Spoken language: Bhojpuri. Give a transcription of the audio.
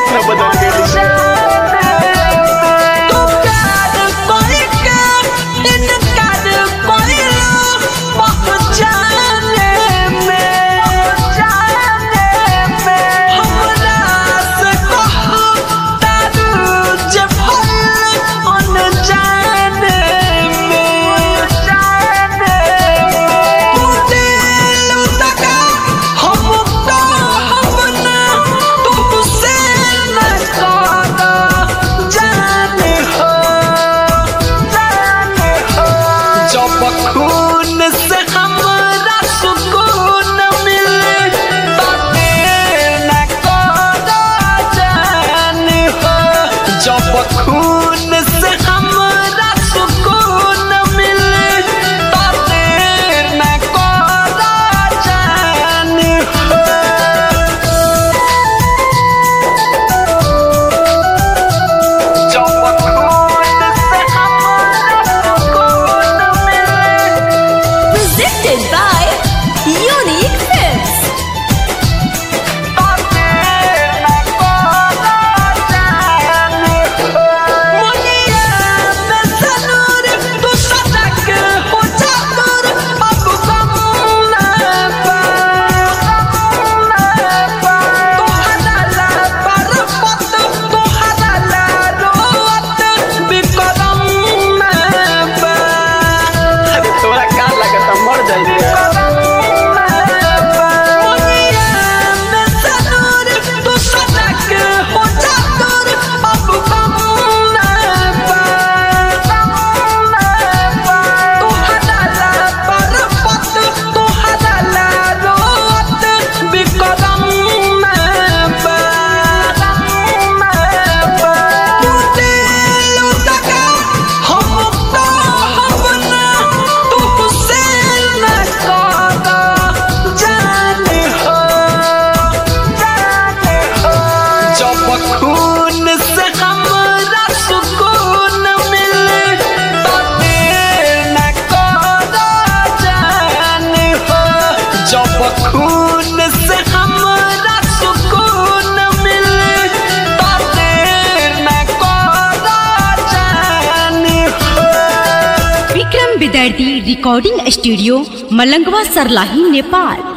कितना बदल गई। खून से हमरा सुकून मिले न करो जान हो। जब खून से हमरा सुकून मिले न करो जान हो। जब खून से हमरा सुकून by Unique Films. खून से हमरा सुकून मिले न करो जान हो। जब खून से हमरा सुकून मिले न करो जान हो। Vikram Vidyarthi recording studio Malangwa Sarlahi Nepal.